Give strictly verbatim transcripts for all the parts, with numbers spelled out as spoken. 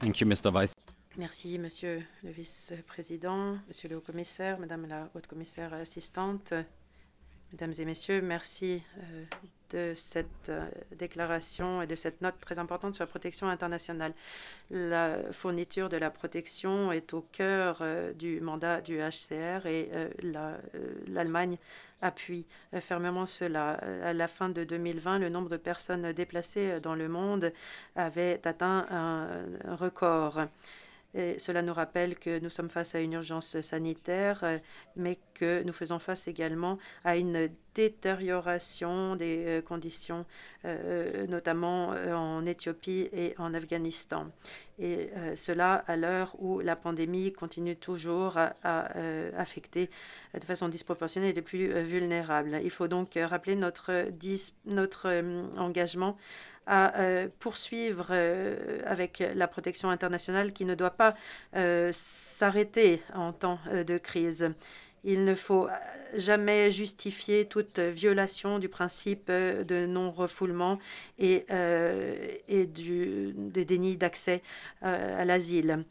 Thank you, Mister Vice. Merci, Monsieur le Vice-président, Monsieur le Haut-Commissaire, Madame la Haute-Commissaire assistante, Mesdames et Messieurs, merci euh, de cette euh, déclaration et de cette note très importante sur la protection internationale. La fourniture de la protection est au cœur euh, du mandat du H C R et euh, l'Allemagne la, euh, appuie euh, fermement cela. À la fin de deux mille vingt, le nombre de personnes déplacées dans le monde avait atteint un, un record. Et cela nous rappelle que nous sommes face à une urgence sanitaire, euh, mais que nous faisons face également à une détérioration des euh, conditions, euh, notamment euh, en Éthiopie et en Afghanistan. Et euh, cela à l'heure où la pandémie continue toujours à, à euh, affecter de façon disproportionnée les plus euh, vulnérables. Il faut donc rappeler notre, dis, notre euh, engagement à euh, poursuivre euh, avec la protection internationale qui ne doit pas euh, s'arrêter en temps euh, de crise. Il ne faut jamais justifier toute violation du principe de non-refoulement et, euh, et du, des dénis d'accès euh, à l'asile.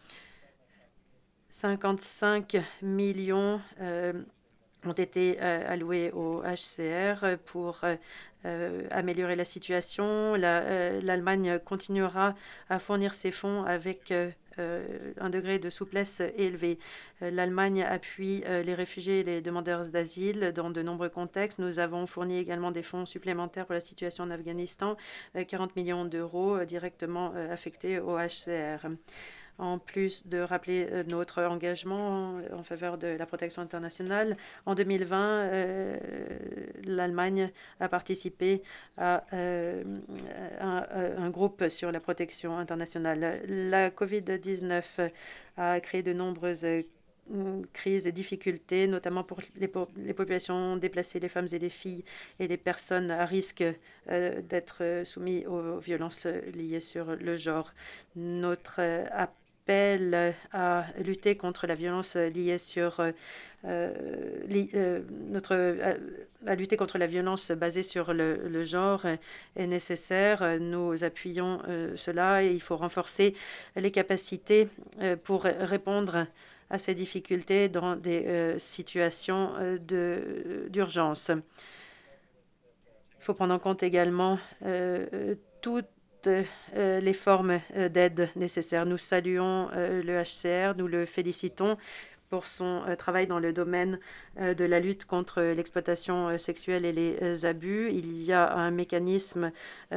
cinquante-cinq millions euh, ont été euh, alloués au H C R pour euh, améliorer la situation. L'Allemagne la, euh, continuera à fournir ces fonds avec euh, un degré de souplesse élevé. L'Allemagne appuie euh, les réfugiés et les demandeurs d'asile dans de nombreux contextes. Nous avons fourni également des fonds supplémentaires pour la situation en Afghanistan, euh, quarante millions d'euros euh, directement euh, affectés au H C R. En plus de rappeler euh, notre engagement en faveur de la protection internationale, en deux mille vingt, euh, l'Allemagne a participé à euh, un, un groupe sur la protection internationale. La COVID dix-neuf a créé de nombreuses crises et difficultés, notamment pour les, po les populations déplacées, les femmes et les filles et les personnes à risque euh, d'être soumises aux violences liées sur le genre. Notre euh, appel à lutter contre la violence liée sur euh, li, euh, notre à, à lutter contre la violence basée sur le, le genre est nécessaire. Nous appuyons euh, cela et il faut renforcer les capacités euh, pour répondre à ces difficultés dans des euh, situations euh, d'urgence. Il faut prendre en compte également euh, toutes euh, les formes euh, d'aide nécessaires. Nous saluons euh, le H C R, nous le félicitons pour son euh, travail dans le domaine euh, de la lutte contre l'exploitation euh, sexuelle et les euh, abus. Il y a un mécanisme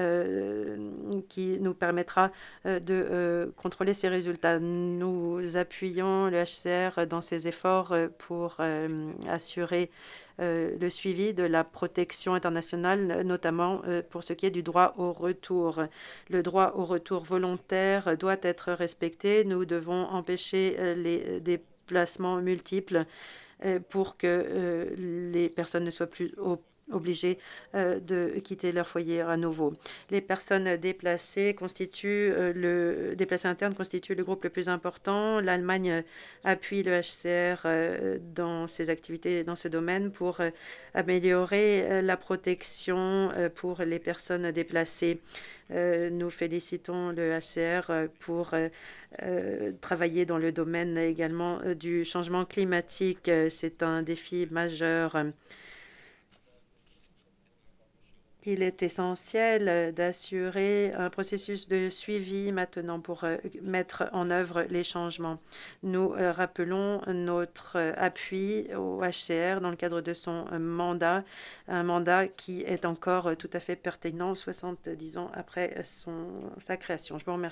euh, qui nous permettra euh, de euh, contrôler ces résultats. Nous appuyons le H C R dans ses efforts euh, pour euh, assurer euh, le suivi de la protection internationale, notamment euh, pour ce qui est du droit au retour. Le droit au retour volontaire doit être respecté. Nous devons empêcher euh, les déplacements multiples euh, pour que euh, les personnes ne soient plus obligées euh, de quitter leur foyer à nouveau. Les personnes déplacées constituent euh, le déplacés internes constituent le groupe le plus important. L'Allemagne appuie le H C R euh, dans ses activités dans ce domaine pour euh, améliorer euh, la protection euh, pour les personnes déplacées. Euh, nous félicitons le H C R pour euh, euh, travailler dans le domaine également euh, du changement climatique. C'est un défi majeur. Il est essentiel d'assurer un processus de suivi maintenant pour mettre en œuvre les changements. Nous rappelons notre appui au H C R dans le cadre de son mandat, un mandat qui est encore tout à fait pertinent soixante-dix ans après son, sa création. Je vous remercie.